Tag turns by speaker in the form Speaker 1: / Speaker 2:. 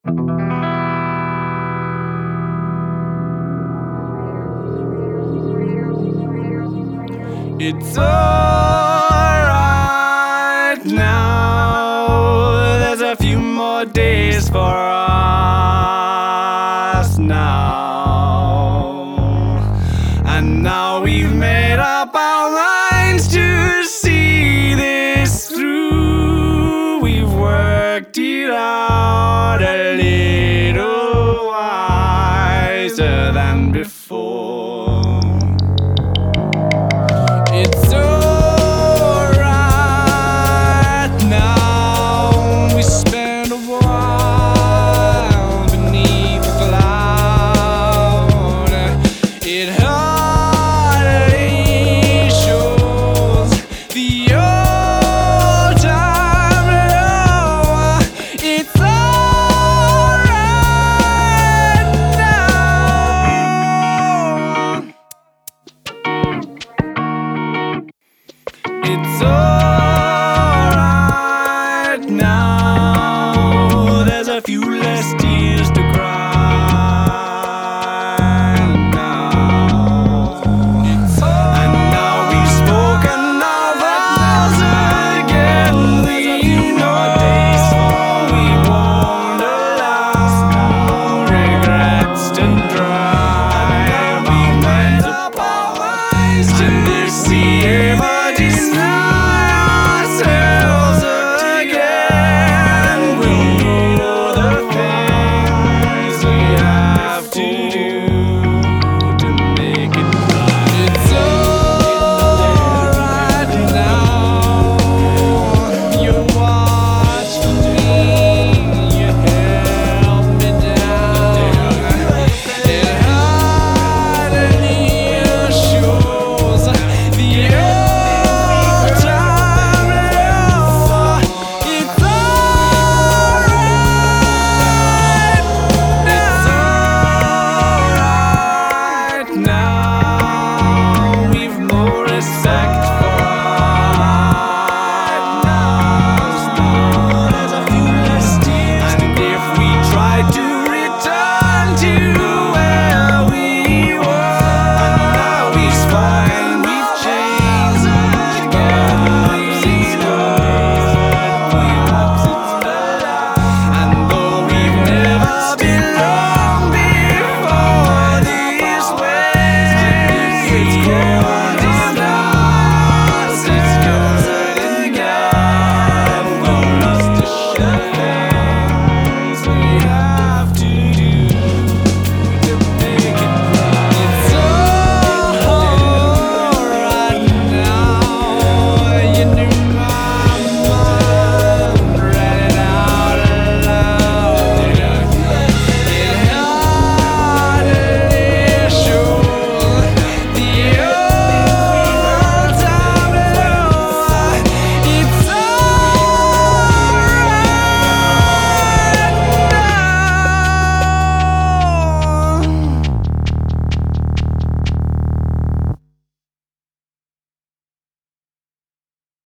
Speaker 1: It's alright now. There's a few more days for us now. And now we've made up our minds to see this through. We've worked it out a little wiser than before. It's alright now. We spent a while beneath the cloud. It hardly shows the old time low. It's alright now. It's alright now. There's a few less